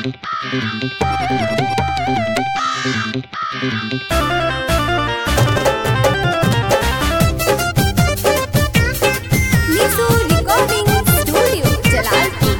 Nishu recording studio Jalalpur.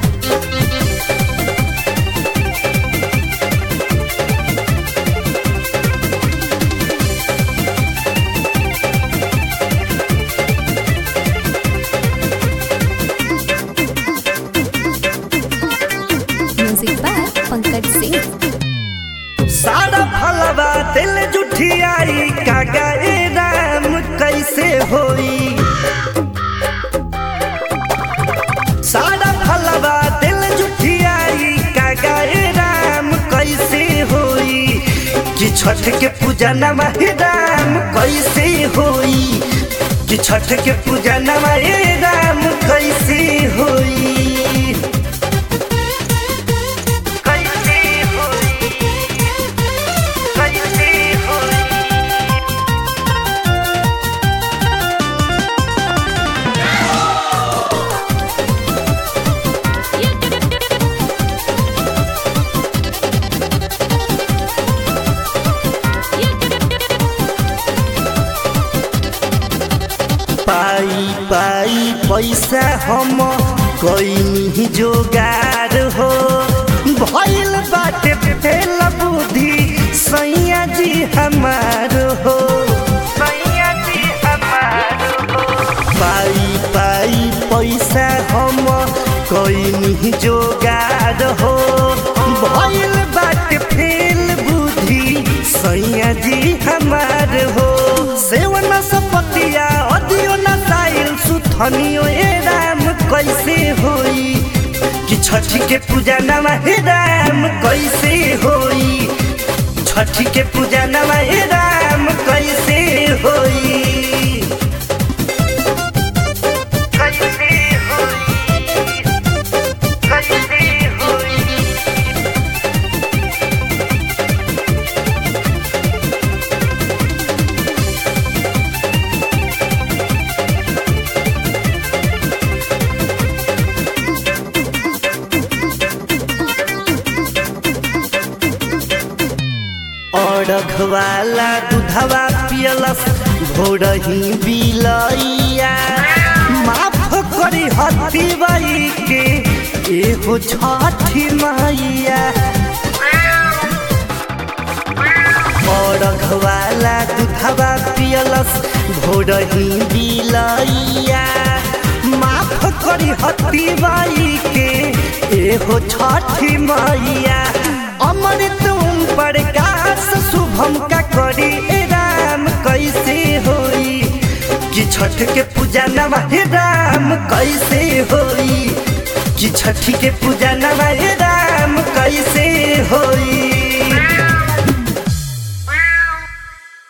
Music by Pankaj Singh. सारा फलवा दिल जुठियाई कागा ए राम कैसे होई। सारा फलवा दिल जुठियाई कागा ए राम कैसे होई। कि छठ के पूजा नमा हे राम कैसे होई। कि छठ के पूजा नमा ए राम कैसे होई। पाई पाई पैसा हम कोई जोगार हो। भइल बाटे फेल बुद्धि सैया जी हमार हो। सैया जी हमार हो। पाई पाई पैसा हम कोई जोगार हो। भइल बाटे फेल बुद्धि सैया जी हमार हो। सेवन सपतिया अदियो न साइल सुथनियो ए राम कैसे होई। कि छठी के पूजा नमा हे राम कैसे होई। छठी के पूजा नमा हे राम कैसे होई। कैसे होई। कैसे होई। अड़घवाला दूधवा पियलस भोरही बिलैया। माफ करी हती बाई के एगो छठी मैया। अड़घवाला दूधवा पियलस भोरही बिलैया। माफ करी हती बाई के एगो छठी मैया। अमृत प्रकाश शुभम का करी ए राम कैसे होई। कि छठ के पूजा नमा हे राम कैसे होई। कि छठी के पूजा नमा हे राम कैसे होई।